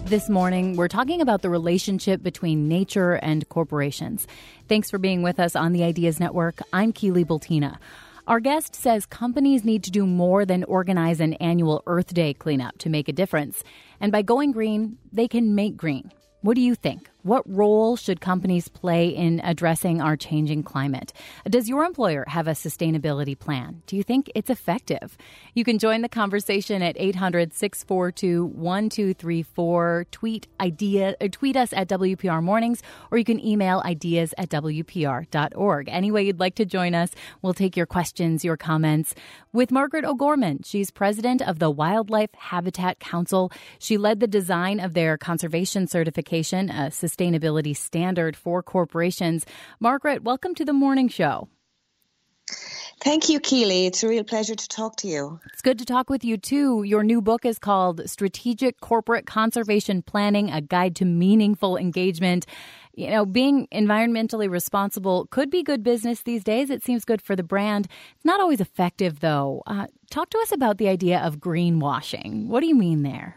This morning, we're talking about the relationship between nature and corporations. Thanks for being with us on the Ideas Network. I'm Keely Bultina. Our guest says companies need to do more than organize an annual Earth Day cleanup to make a difference. And by going green, they can make green. What do you think? What role should companies play in addressing our changing climate? Does your employer have a sustainability plan? Do you think it's effective? You can join the conversation at 800-642-1234. Tweet us at WPR Mornings, or you can email ideas@wpr.org. Any way you'd like to join us, we'll take your questions, your comments. With Margaret O'Gorman, she's president of the Wildlife Habitat Council. She led the design of their conservation certification, a sustainability standard for corporations. Margaret, welcome to the morning show. Thank you, Keely. It's a real pleasure to talk to you. It's good to talk with you, too. Your new book is called Strategic Corporate Conservation Planning, A Guide to Meaningful Engagement. You know, being environmentally responsible could be good business these days. It seems good for the brand. It's not always effective, though. Talk to us about the idea of greenwashing. What do you mean there?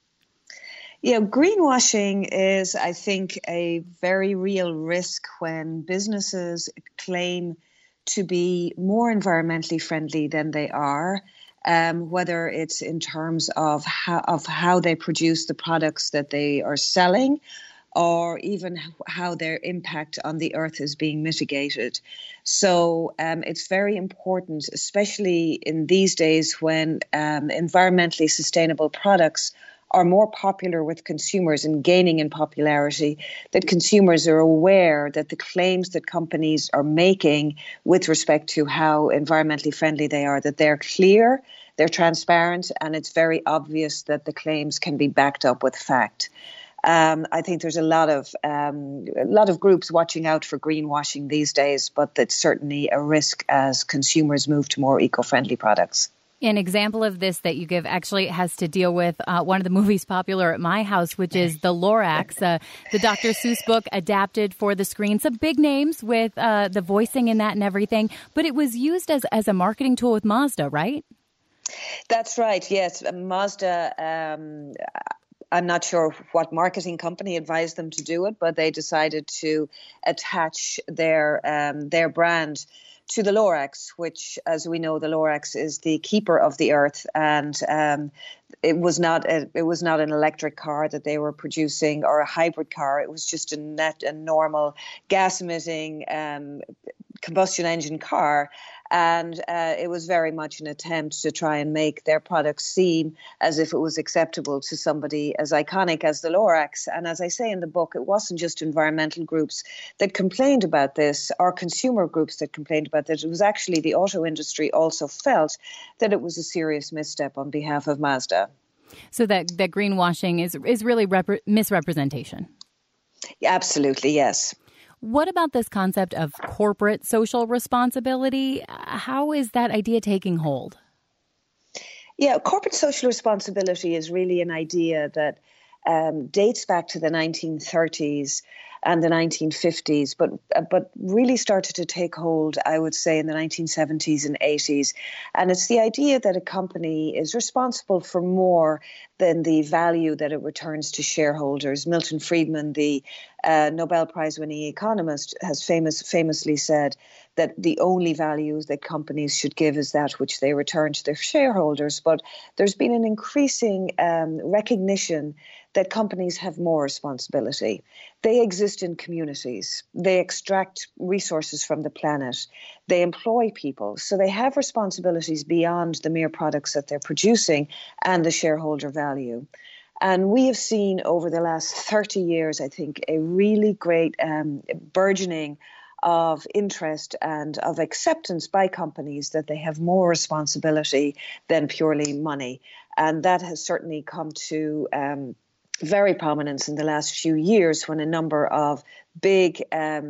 Yeah, greenwashing is, I think, a very real risk when businesses claim to be more environmentally friendly than they are, whether it's in terms of how they produce the products that they are selling, or even how their impact on the earth is being mitigated. So it's very important, especially in these days when environmentally sustainable products are more popular with consumers and gaining in popularity, that consumers are aware that the claims that companies are making with respect to how environmentally friendly they are, that they're clear, they're transparent, and it's very obvious that the claims can be backed up with fact. I think there's a lot of groups watching out for greenwashing these days, but that's certainly a risk as consumers move to more eco-friendly products. An example of this that you give actually has to deal with one of the movies popular at my house, which is The Lorax, the Dr. Seuss book adapted for the screen. Some big names with the voicing in that and everything, but it was used as a marketing tool with Mazda, right? That's right, yes. Mazda, I'm not sure what marketing company advised them to do it, but they decided to attach their brand to the Lorax, which, as we know, the Lorax is the keeper of the earth, and it was not an electric car that they were producing or a hybrid car. It was just a normal gas-emitting combustion engine car, and it was very much an attempt to try and make their product seem as if it was acceptable to somebody as iconic as the Lorax. And as I say in the book, it wasn't just environmental groups that complained about this or consumer groups that complained about this. It was actually the auto industry also felt that it was a serious misstep on behalf of Mazda. So that greenwashing is really misrepresentation. Yeah, absolutely, yes. What about this concept of corporate social responsibility? How is that idea taking hold? Yeah, corporate social responsibility is really an idea that dates back to the 1930s and the 1950s, but really started to take hold, I would say, in the 1970s and 80s. And it's the idea that a company is responsible for more than the value that it returns to shareholders. Milton Friedman, the Nobel Prize-winning economist, has famously said that the only value that companies should give is that which they return to their shareholders. But there's been an increasing recognition that companies have more responsibility. They exist in communities. They extract resources from the planet. They employ people. So they have responsibilities beyond the mere products that they're producing and the shareholder value. And we have seen over the last 30 years, I think, a really great burgeoning of interest and of acceptance by companies that they have more responsibility than purely money. And that has certainly come to very prominence in the last few years when a number of big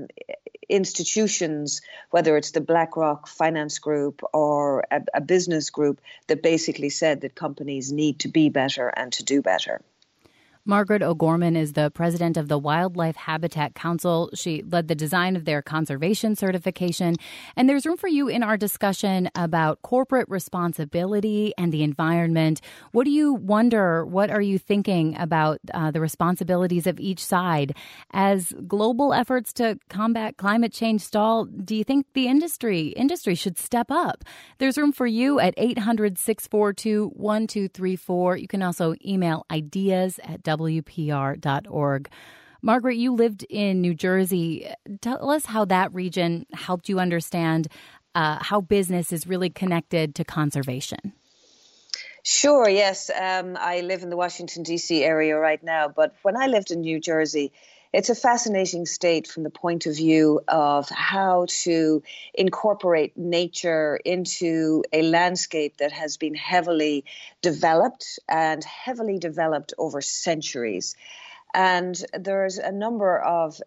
institutions, whether it's the BlackRock Finance Group or a business group, that basically said that companies need to be better and to do better. Margaret O'Gorman is the president of the Wildlife Habitat Council. She led the design of their conservation certification. And there's room for you in our discussion about corporate responsibility and the environment. What do you wonder? What are you thinking about the responsibilities of each side? As global efforts to combat climate change stall, do you think the industry should step up? There's room for you at 800-642-1234. You can also email ideas@wpr.org. Margaret, you lived in New Jersey. Tell us how that region helped you understand how business is really connected to conservation. Sure, yes. I live in the Washington, D.C. area right now, but when I lived in New Jersey, it's a fascinating state from the point of view of how to incorporate nature into a landscape that has been heavily developed over centuries. And there's a number of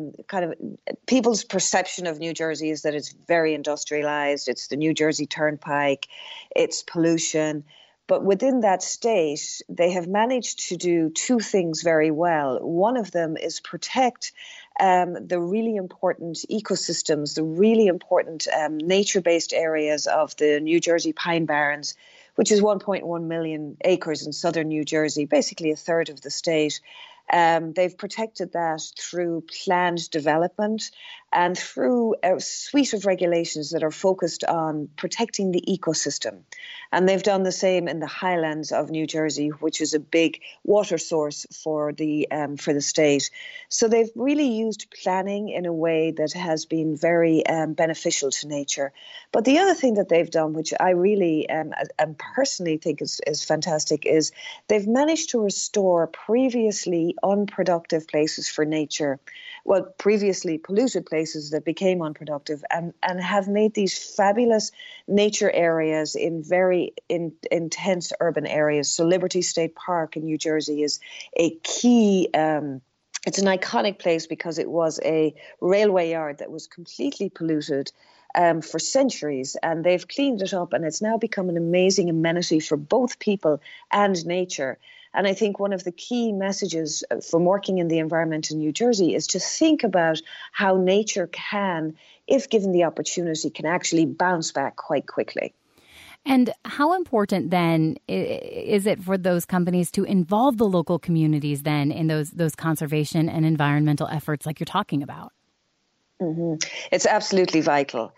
people's perception of New Jersey is that it's very industrialized. It's the New Jersey Turnpike, it's pollution. But within that state, they have managed to do two things very well. One of them is protect the really important ecosystems, the really important nature-based areas of the New Jersey Pine Barrens, which is 1.1 million acres in southern New Jersey, basically a third of the state. They've protected that through planned development and through a suite of regulations that are focused on protecting the ecosystem. And they've done the same in the highlands of New Jersey, which is a big water source for the state. So they've really used planning in a way that has been very beneficial to nature. But the other thing that they've done, which I really and personally think is fantastic, is they've managed to restore previously unproductive places for nature, previously polluted places that became unproductive, and have made these fabulous nature areas in very intense urban areas. So Liberty State Park in New Jersey is a key it's an iconic place because it was a railway yard that was completely polluted for centuries, and they've cleaned it up, and it's now become an amazing amenity for both people and nature. And I think one of the key messages from working in the environment in New Jersey is to think about how nature can, if given the opportunity, can actually bounce back quite quickly. And how important then is it for those companies to involve the local communities then in those conservation and environmental efforts like you're talking about? Mm-hmm. It's absolutely vital.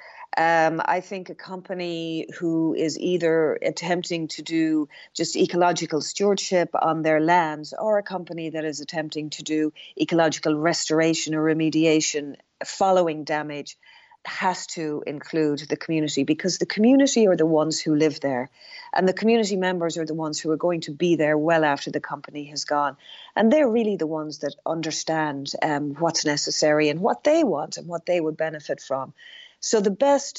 I think a company who is either attempting to do just ecological stewardship on their lands, or a company that is attempting to do ecological restoration or remediation following damage, has to include the community, because the community are the ones who live there, and the community members are the ones who are going to be there well after the company has gone. And they're really the ones that understand what's necessary and what they want and what they would benefit from. So the best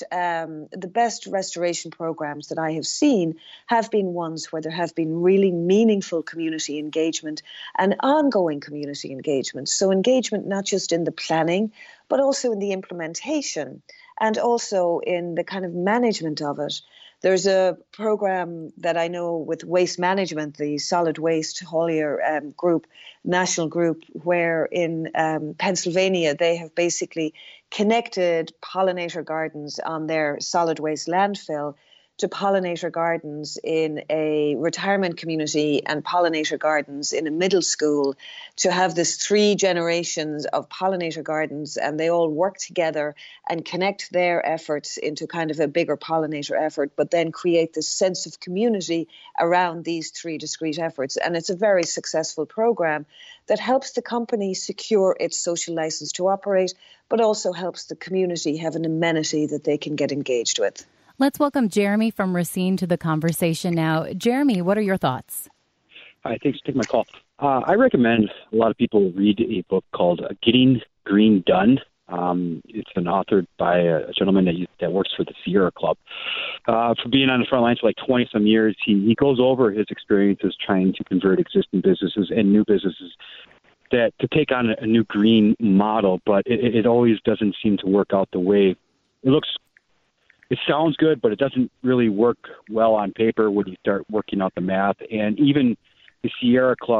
restoration programs that I have seen have been ones where there have been really meaningful community engagement and ongoing community engagement. So engagement not just in the planning, but also in the implementation and also in the kind of management of it. There's a program that I know with Waste Management, the Solid Waste Haulier group, national group, where in Pennsylvania they have basically connected pollinator gardens on their solid waste landfill to pollinator gardens in a retirement community and pollinator gardens in a middle school, to have this 3 generations of pollinator gardens, and they all work together and connect their efforts into kind of a bigger pollinator effort, but then create this sense of community around these 3 discrete efforts. And it's a very successful program that helps the company secure its social license to operate, but also helps the community have an amenity that they can get engaged with. Let's welcome Jeremy from Racine to the conversation now. Jeremy, what are your thoughts? Hi, thanks for taking my call. I recommend a lot of people read a book called Getting Green Done. It's been authored by a gentleman that works for the Sierra Club. For being on the front lines for like 20-some years, he goes over his experiences trying to convert existing businesses and new businesses to take on a new green model, but it always doesn't seem to work out the way it looks. It sounds good, but it doesn't really work well on paper when you start working out the math. And even the Sierra Club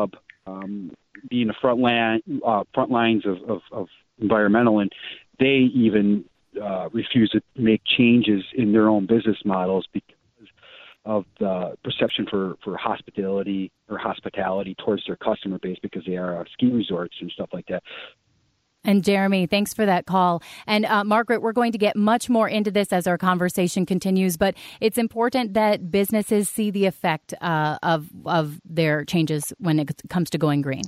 being the front lines of environmental, and they even refuse to make changes in their own business models because of the perception for hospitality towards their customer base, because they are ski resorts and stuff like that. And Jeremy, thanks for that call. And Margaret, we're going to get much more into this as our conversation continues, but it's important that businesses see the effect of their changes when it comes to going green.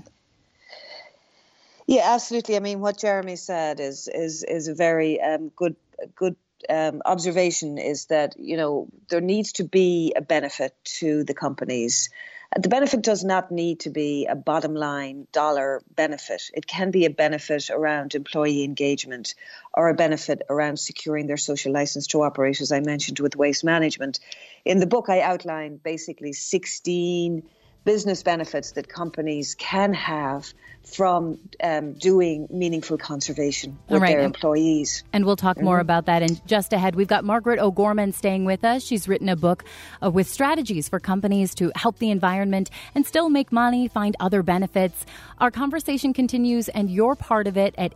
Yeah, absolutely. I mean, what Jeremy said is a very good observation, is that, there needs to be a benefit to the companies. The benefit does not need to be a bottom line dollar benefit. It can be a benefit around employee engagement, or a benefit around securing their social license to operate, as I mentioned with waste management. In the book, I outline basically 16 business benefits that companies can have from doing meaningful conservation with their employees. And we'll talk more about that in just ahead. We've got Margaret O'Gorman staying with us. She's written a book with strategies for companies to help the environment and still make money, find other benefits. Our conversation continues, and you're part of it at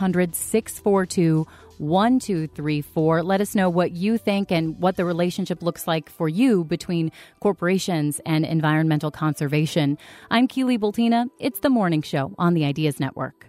800-642-1234. Let us know what you think and what the relationship looks like for you between corporations and environmental conservation. I'm Keely Bultina. It's The Morning Show on the Ideas Network.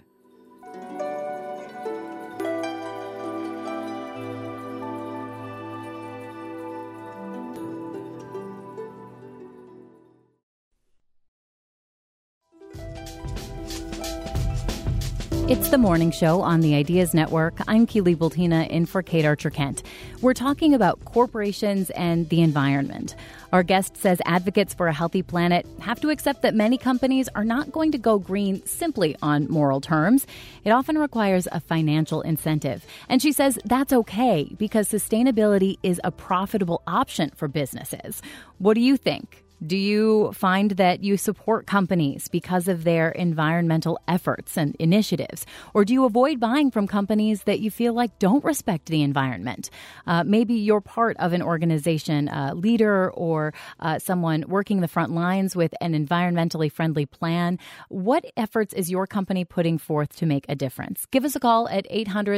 It's The Morning Show on the Ideas Network. I'm Keely Bultina, in for Kate Archer-Kent. We're talking about corporations and the environment. Our guest says advocates for a healthy planet have to accept that many companies are not going to go green simply on moral terms. It often requires a financial incentive. And she says that's okay, because sustainability is a profitable option for businesses. What do you think? Do you find that you support companies because of their environmental efforts and initiatives? Or do you avoid buying from companies that you feel like don't respect the environment? Maybe you're part of an organization, a leader, or someone working the front lines with an environmentally friendly plan. What efforts is your company putting forth to make a difference? Give us a call at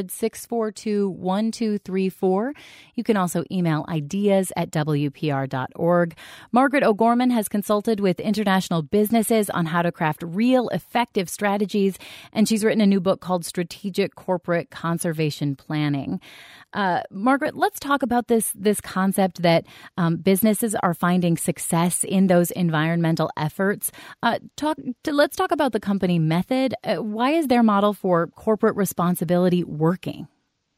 800-642-1234. You can also email ideas@wpr.org. Margaret O'Gorman has consulted with international businesses on how to craft real, effective strategies, and she's written a new book called Strategic Corporate Conservation Planning. Margaret, let's talk about this concept that businesses are finding success in those environmental efforts. Let's talk about the company Method. Why is their model for corporate responsibility working?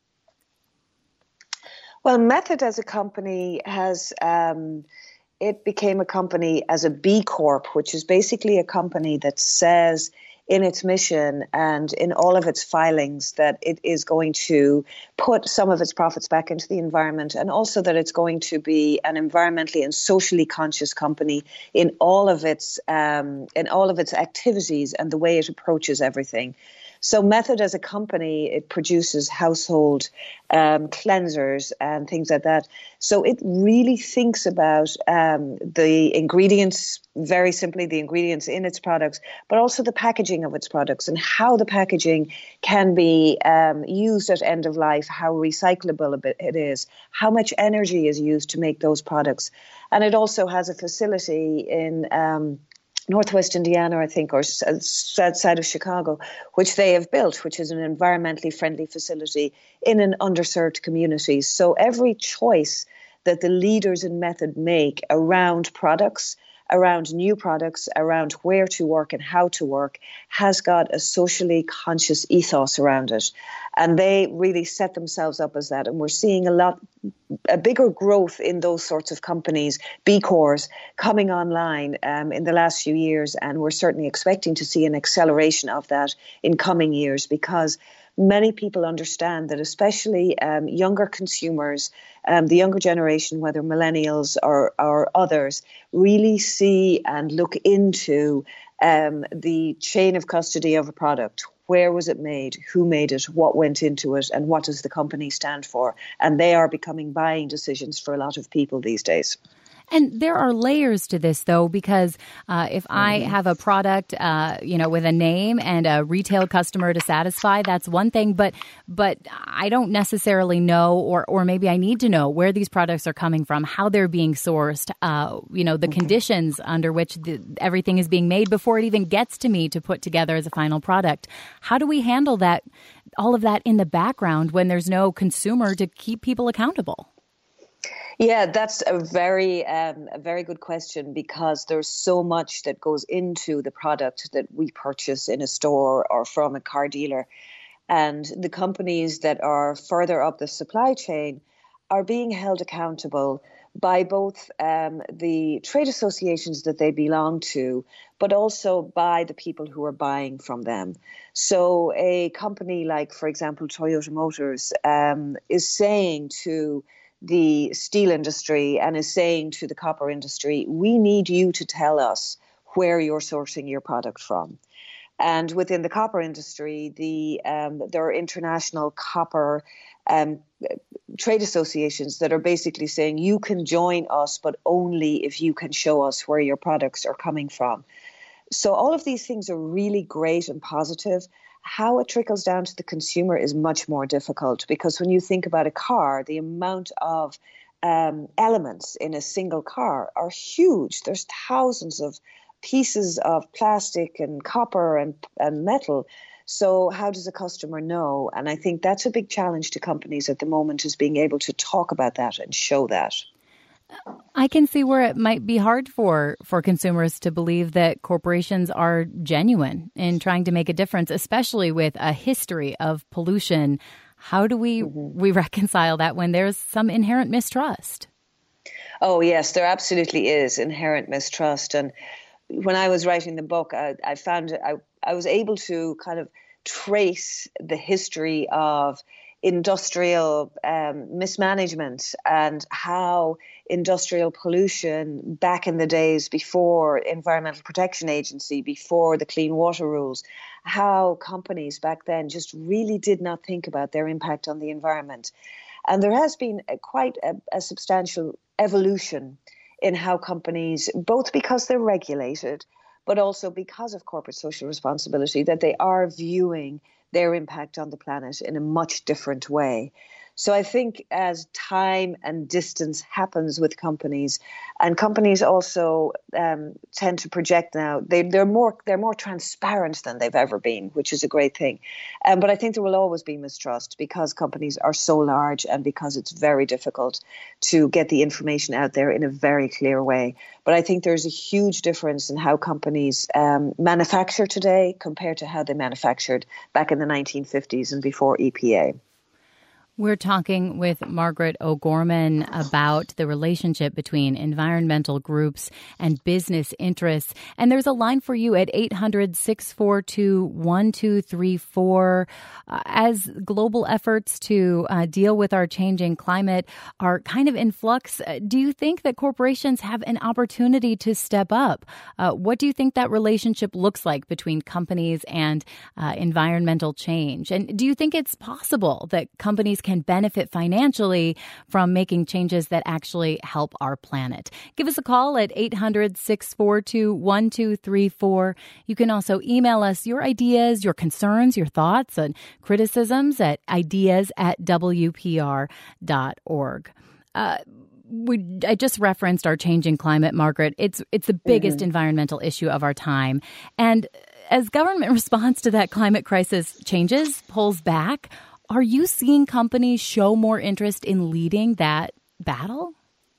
Well, Method as a company has... It became a company as a B Corp, which is basically a company that says in its mission and in all of its filings that it is going to put some of its profits back into the environment, and also that it's going to be an environmentally and socially conscious company in all of its activities and the way it approaches everything. So Method as a company, it produces household cleansers and things like that. So it really thinks about the ingredients, very simply the ingredients in its products, but also the packaging of its products and how the packaging can be used at end of life, how recyclable it is, how much energy is used to make those products. And it also has a facility in Northwest Indiana, I think, or south side of Chicago, which they have built, which is an environmentally friendly facility in an underserved community. So every choice that the leaders in Method make around products, around new products, around where to work and how to work, has got a socially conscious ethos around it. And they really set themselves up as that. And we're seeing a bigger growth in those sorts of companies, B Corps, coming online in the last few years. And we're certainly expecting to see an acceleration of that in coming years, because many people understand that, especially younger consumers, the younger generation, whether millennials or others, really see and look into the chain of custody of a product. Where was it made? Who made it? What went into it? And what does the company stand for? And they are becoming buying decisions for a lot of people these days. And there are layers to this, though, because if I have a product, with a name and a retail customer to satisfy, that's one thing. But I don't necessarily know, or maybe I need to know where these products are coming from, how they're being sourced, the conditions under which everything is being made before it even gets to me to put together as a final product. How do we handle that, all of that in the background when there's no consumer to keep people accountable? Yeah, that's a very good question, because there's so much that goes into the product that we purchase in a store or from a car dealer. And the companies that are further up the supply chain are being held accountable by both the trade associations that they belong to, but also by the people who are buying from them. So a company like, for example, Toyota Motors is saying to the steel industry and is saying to the copper industry, we need you to tell us where you're sourcing your product from. And within the copper industry, there are international copper trade associations that are basically saying you can join us, but only if you can show us where your products are coming from. So all of these things are really great and positive. How it trickles down to the consumer is much more difficult, because when you think about a car, the amount of elements in a single car are huge. There's thousands of pieces of plastic and copper and metal. So how does a customer know? And I think that's a big challenge to companies at the moment, is being able to talk about that and show that. I can see where it might be hard for consumers to believe that corporations are genuine in trying to make a difference, especially with a history of pollution. How do we reconcile that when there's some inherent mistrust? Oh, yes, there absolutely is inherent mistrust. And when I was writing the book, I found I was able to kind of trace the history of industrial mismanagement and how industrial pollution back in the days before Environmental Protection Agency, before the Clean Water Rules, how companies back then just really did not think about their impact on the environment. And there has been quite a substantial evolution in how companies, both because they're regulated, but also because of corporate social responsibility, that they are viewing their impact on the planet in a much different way. So I think as time and distance happens with companies, and companies also tend to project now, they're more transparent than they've ever been, which is a great thing. But I think there will always be mistrust, because companies are so large and because it's very difficult to get the information out there in a very clear way. But I think there's a huge difference in how companies manufacture today compared to how they manufactured back in the 1950s and before EPA. We're talking with Margaret O'Gorman about the relationship between environmental groups and business interests. And there's a line for you at 800-642-1234. As global efforts to deal with our changing climate are kind of in flux, do you think that corporations have an opportunity to step up? What do you think that relationship looks like between companies and environmental change? And do you think it's possible that companies can benefit financially from making changes that actually help our planet? Give us a call at 800-642-1234. You can also email us your ideas, your concerns, your thoughts, and criticisms at ideas@wpr.org. I just referenced our changing climate, Margaret. It's the biggest environmental issue of our time. And as government response to that climate crisis changes, pulls back, are you seeing companies show more interest in leading that battle?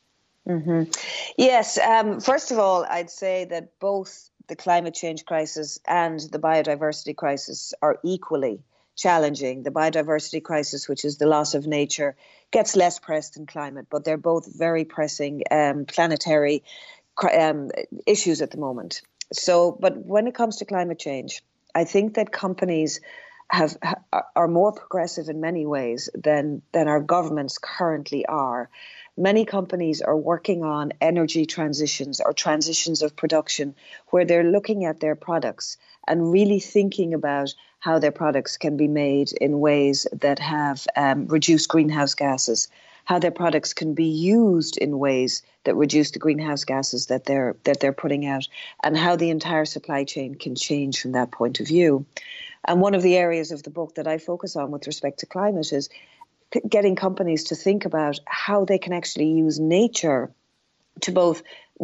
Yes. First of all, I'd say that both the climate change crisis and the biodiversity crisis are equally challenging. The biodiversity crisis, which is the loss of nature, gets less press than climate, but they're both very pressing planetary issues at the moment. So, but when it comes to climate change, I think that companies are more progressive in many ways than our governments currently are. Many companies are working on energy transitions or transitions of production, where they're looking at their products and really thinking about how their products can be made in ways that have reduced greenhouse gases, how their products can be used in ways that reduce the greenhouse gases that they're putting out, and how the entire supply chain can change from that point of view. And one of the areas of the book that I focus on with respect to climate is getting companies to think about how they can actually use nature to both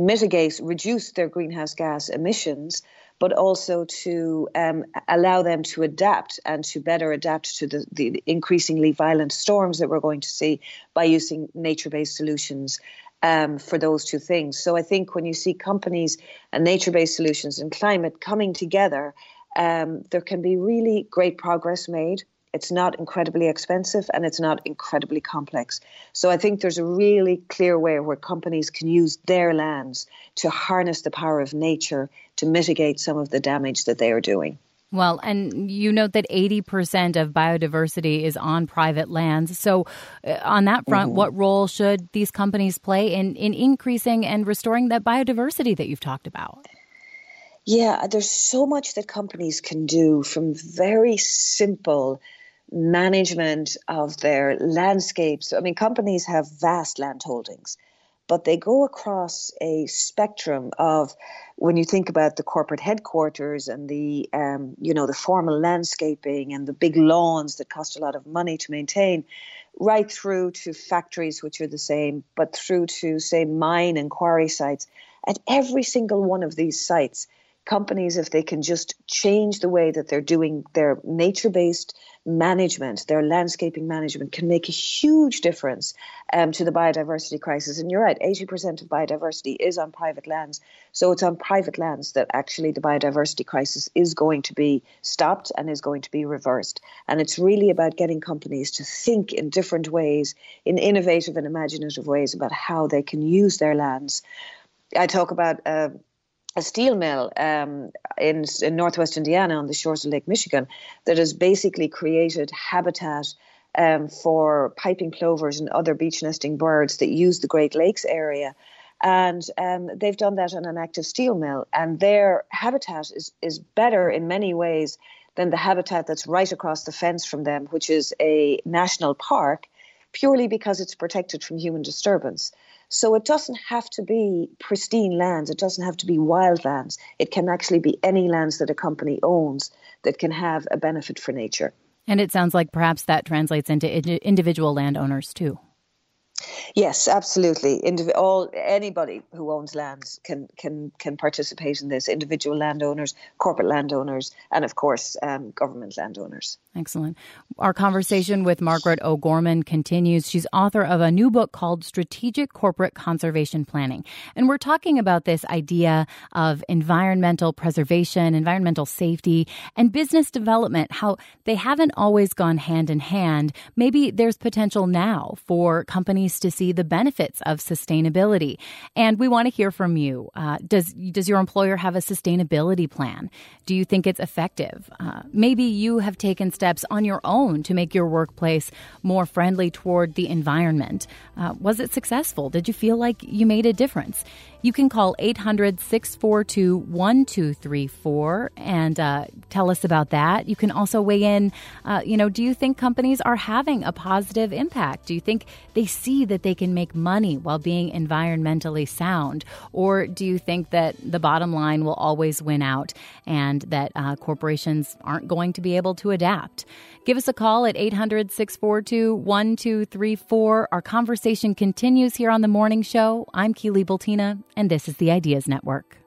reduce their greenhouse gas emissions, but also to allow them to adapt and to better adapt to the increasingly violent storms that we're going to see by using nature-based solutions for those two things. So I think when you see companies and nature-based solutions and climate coming together, there can be really great progress made. It's not incredibly expensive and it's not incredibly complex. So I think there's a really clear way where companies can use their lands to harness the power of nature to mitigate some of the damage that they are doing. Well, and you note that 80% of biodiversity is on private lands. So on that front, what role should these companies play in increasing and restoring that biodiversity that you've talked about? Yeah, there's so much that companies can do, from very simple management of their landscapes. I mean, companies have vast land holdings, but they go across a spectrum of, when you think about the corporate headquarters and the formal landscaping and the big lawns that cost a lot of money to maintain, right through to factories, which are the same, but through to, say, mine and quarry sites. At every single one of these sites, companies, if they can just change the way that they're doing their nature-based management, their landscaping management, can make a huge difference to the biodiversity crisis. And you're right, 80% of biodiversity is on private lands. So it's on private lands that actually the biodiversity crisis is going to be stopped and is going to be reversed. And it's really about getting companies to think in different ways, in innovative and imaginative ways, about how they can use their lands. I talk about a steel mill in northwest Indiana on the shores of Lake Michigan that has basically created habitat for piping plovers and other beach nesting birds that use the Great Lakes area. And they've done that on an active steel mill. And their habitat is better in many ways than the habitat that's right across the fence from them, which is a national park, purely because it's protected from human disturbance. So it doesn't have to be pristine lands. It doesn't have to be wild lands. It can actually be any lands that a company owns that can have a benefit for nature. And it sounds like perhaps that translates into individual landowners too. Yes, absolutely. Anybody who owns lands can participate in this. Individual landowners, corporate landowners, and of course, government landowners. Excellent. Our conversation with Margaret O'Gorman continues. She's author of a new book called Strategic Corporate Conservation Planning. And we're talking about this idea of environmental preservation, environmental safety, and business development, how they haven't always gone hand in hand. Maybe there's potential now for companies to see the benefits of sustainability. And we want to hear from you. Does your employer have a sustainability plan? Do you think it's effective? Maybe you have taken steps on your own to make your workplace more friendly toward the environment. Was it successful? Did you feel like you made a difference? You can call 800-642-1234 and tell us about that. You can also weigh in, do you think companies are having a positive impact? Do you think they see that they can make money while being environmentally sound? Or do you think that the bottom line will always win out and that corporations aren't going to be able to adapt? Give us a call at 800-642-1234. Our conversation continues here on The Morning Show. I'm Keely Bultina, and this is the Ideas Network.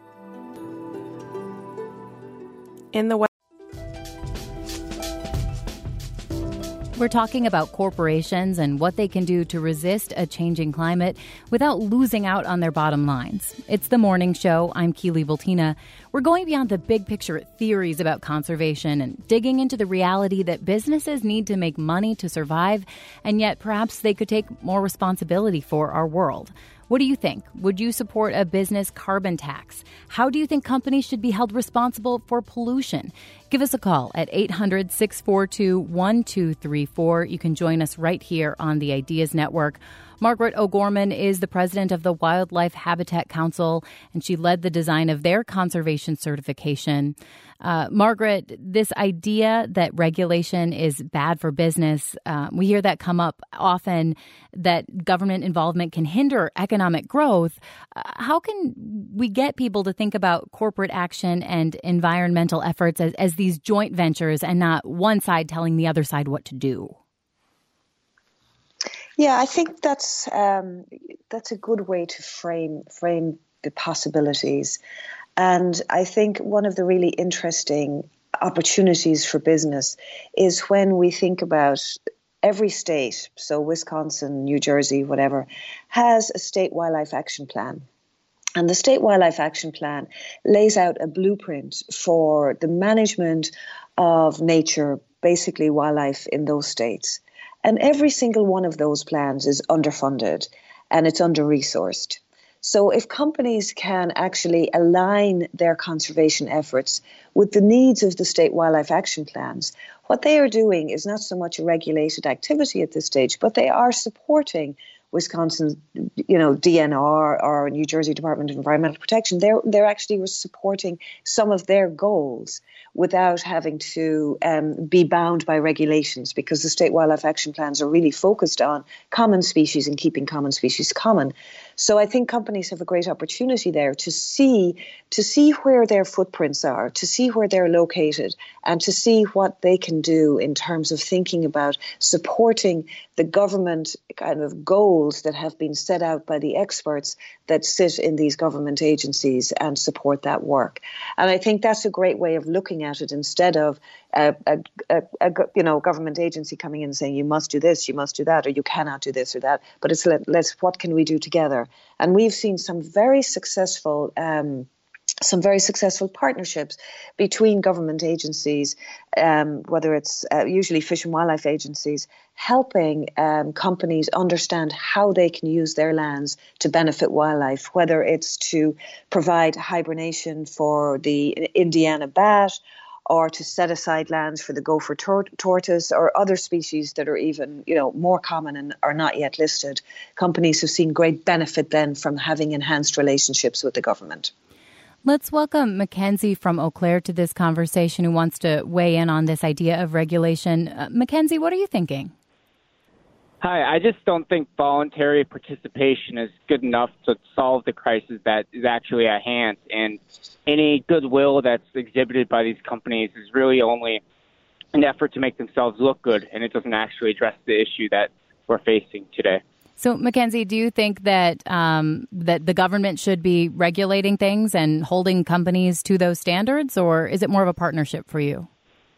We're talking about corporations and what they can do to resist a changing climate without losing out on their bottom lines. It's The Morning Show. I'm Keely Bultina. We're going beyond the big picture theories about conservation and digging into the reality that businesses need to make money to survive, and yet perhaps they could take more responsibility for our world. What do you think? Would you support a business carbon tax? How do you think companies should be held responsible for pollution? Give us a call at 800-642-1234. You can join us right here on the Ideas Network. Margaret O'Gorman is the president of the Wildlife Habitat Council, and she led the design of their conservation certification. Margaret, this idea that regulation is bad for business, we hear that come up often, that government involvement can hinder economic growth. How can we get people to think about corporate action and environmental efforts as these joint ventures and not one side telling the other side what to do? Yeah, I think that's a good way to frame the possibilities. And I think one of the really interesting opportunities for business is when we think about every state, so Wisconsin, New Jersey, whatever, has a state wildlife action plan. And the State Wildlife Action Plan lays out a blueprint for the management of nature, basically wildlife in those states. And every single one of those plans is underfunded and it's under-resourced. So if companies can actually align their conservation efforts with the needs of the state wildlife action plans, what they are doing is not so much a regulated activity at this stage, but they are supporting Wisconsin, DNR or New Jersey Department of Environmental Protection. They're actually supporting some of their goals without having to be bound by regulations, because the state wildlife action plans are really focused on common species and keeping common species common. So I think companies have a great opportunity there to see where their footprints are, to see where they're located, and to see what they can do in terms of thinking about supporting the government kind of goals that have been set out by the experts that sit in these government agencies and support that work. And I think that's a great way of looking at it, instead of a government agency coming in and saying you must do this, you must do that, or you cannot do this or that. But it's what can we do together? And we've seen some very successful partnerships between government agencies, whether it's usually fish and wildlife agencies, helping companies understand how they can use their lands to benefit wildlife, whether it's to provide hibernation for the Indiana bat, or to set aside lands for the gopher tortoise or other species that are even, more common and are not yet listed. Companies have seen great benefit then from having enhanced relationships with the government. Let's welcome Mackenzie from Eau Claire to this conversation, who wants to weigh in on this idea of regulation. Mackenzie, what are you thinking? Hi, I just don't think voluntary participation is good enough to solve the crisis that is actually at hand. And any goodwill that's exhibited by these companies is really only an effort to make themselves look good, and it doesn't actually address the issue that we're facing today. So, Mackenzie, do you think that that the government should be regulating things and holding companies to those standards, or is it more of a partnership for you?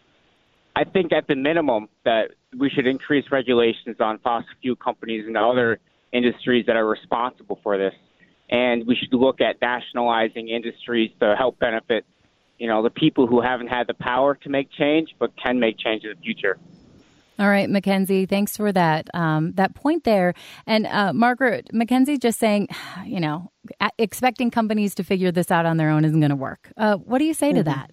I think at the minimum that we should increase regulations on fossil fuel companies and other industries that are responsible for this. And we should look at nationalizing industries to help benefit, the people who haven't had the power to make change, but can make change in the future. All right, Mackenzie, thanks for that point there. And Margaret, Mackenzie just saying, expecting companies to figure this out on their own isn't going to work. What do you say to that?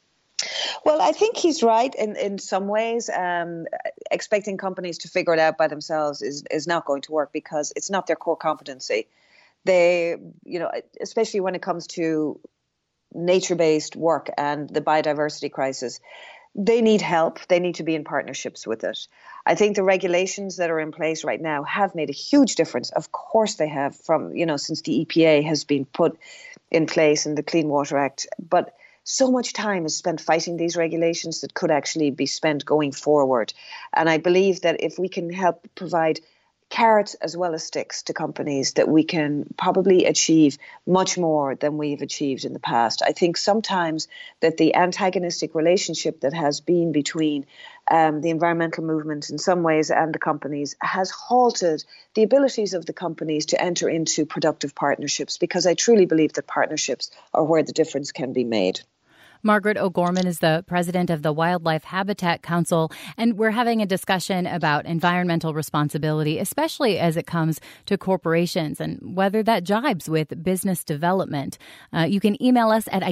Well, I think he's right in some ways. Expecting companies to figure it out by themselves is not going to work, because it's not their core competency. They, especially when it comes to nature-based work and the biodiversity crisis, they need help. They need to be in partnerships with it. I think the regulations that are in place right now have made a huge difference. Of course they have, from, since the EPA has been put in place in the Clean Water Act. But so much time is spent fighting these regulations that could actually be spent going forward. And I believe that if we can help provide carrots as well as sticks to companies, that we can probably achieve much more than we've achieved in the past. I think sometimes that the antagonistic relationship that has been between the environmental movement in some ways and the companies has halted the abilities of the companies to enter into productive partnerships, because I truly believe that partnerships are where the difference can be made. Margaret O'Gorman is the president of the Wildlife Habitat Council, and we're having a discussion about environmental responsibility, especially as it comes to corporations and whether that jibes with business development. You can email us at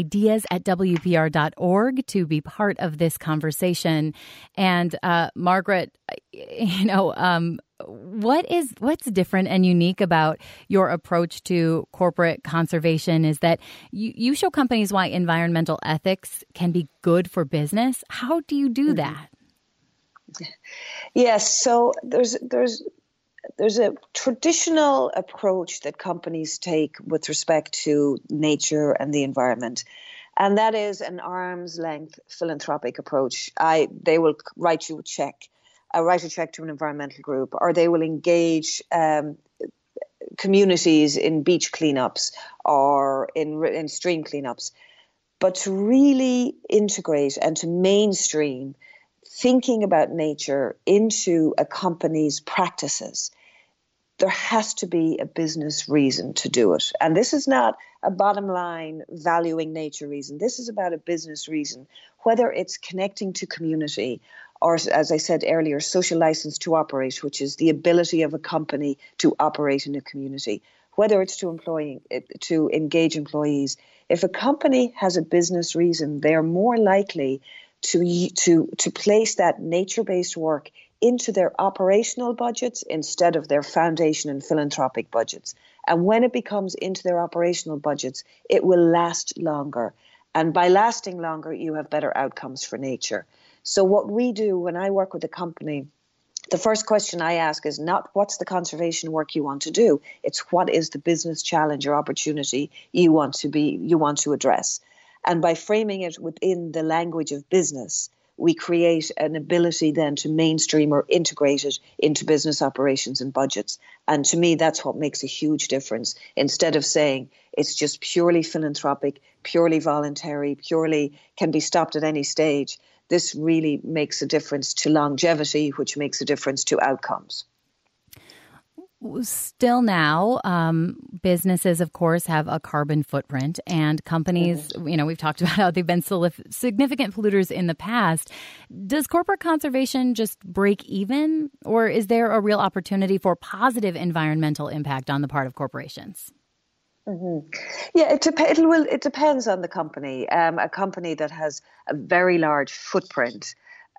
ideas@wpr.org to be part of this conversation. And Margaret, what's different and unique about your approach to corporate conservation is that you show companies why environmental ethics can be good for business. How do you do that? Yes, so there's a traditional approach that companies take with respect to nature and the environment, and that is an arm's length philanthropic approach. They will write you a check to an environmental group, or they will engage communities in beach cleanups or in stream cleanups. But to really integrate and to mainstream thinking about nature into a company's practices, there has to be a business reason to do it. And this is not a bottom line valuing nature reason. This is about a business reason, whether it's connecting to community or, as I said earlier, social license to operate, which is the ability of a company to operate in a community, whether it's to engage employees. If a company has a business reason, they're more likely to place that nature-based work into their operational budgets instead of their foundation and philanthropic budgets. And when it becomes into their operational budgets, it will last longer. And by lasting longer, you have better outcomes for nature. So what we do when I work with a company, the first question I ask is not what's the conservation work you want to do. It's what is the business challenge or opportunity you want to address. And by framing it within the language of business, we create an ability then to mainstream or integrate it into business operations and budgets. And to me, that's what makes a huge difference. Instead of saying it's just purely philanthropic, purely voluntary, purely can be stopped at any stage, this really makes a difference to longevity, which makes a difference to outcomes. Still now, businesses, of course, have a carbon footprint, and companies, we've talked about how they've been significant polluters in the past. Does corporate conservation just break even, or is there a real opportunity for positive environmental impact on the part of corporations? Mm-hmm. Yeah, it depends on the company. A company that has a very large footprint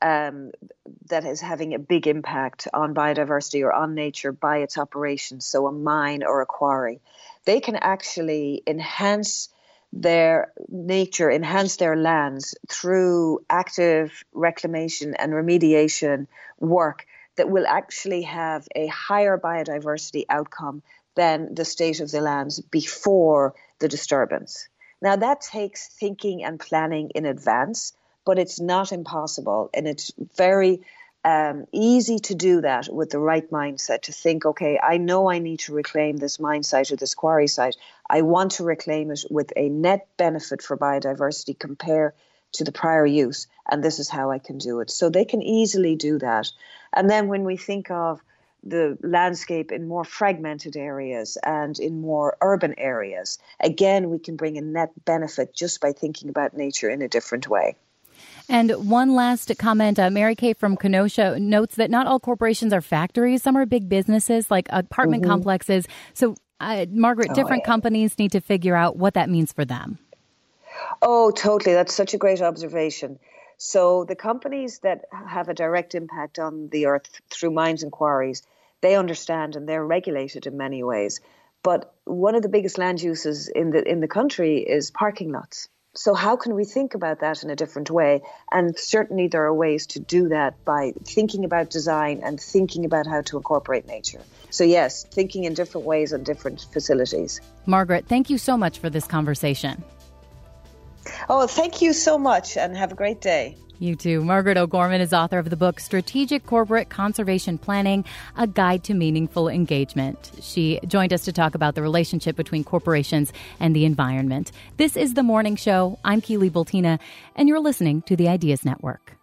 that is having a big impact on biodiversity or on nature by its operations, so a mine or a quarry, they can actually enhance their nature, enhance their lands through active reclamation and remediation work that will actually have a higher biodiversity outcome than the state of the lands before the disturbance. Now, that takes thinking and planning in advance, but it's not impossible. And it's very easy to do that with the right mindset, to think, okay, I know I need to reclaim this mine site or this quarry site. I want to reclaim it with a net benefit for biodiversity compared to the prior use. And this is how I can do it. So they can easily do that. And then when we think of the landscape in more fragmented areas and in more urban areas, again, we can bring a net benefit just by thinking about nature in a different way. And one last comment, Mary Kay from Kenosha notes that not all corporations are factories. Some are big businesses like apartment complexes. So, Margaret, different companies need to figure out what that means for them. Oh, totally. That's such a great observation. So the companies that have a direct impact on the earth through mines and quarries, they understand and they're regulated in many ways. But one of the biggest land uses in the country is parking lots. So how can we think about that in a different way? And certainly there are ways to do that by thinking about design and thinking about how to incorporate nature. So yes, thinking in different ways on different facilities. Margaret, thank you so much for this conversation. Oh, thank you so much and have a great day. You too. Margaret O'Gorman is author of the book Strategic Corporate Conservation Planning, A Guide to Meaningful Engagement. She joined us to talk about the relationship between corporations and the environment. This is The Morning Show. I'm Keely Bultina, and you're listening to the Ideas Network.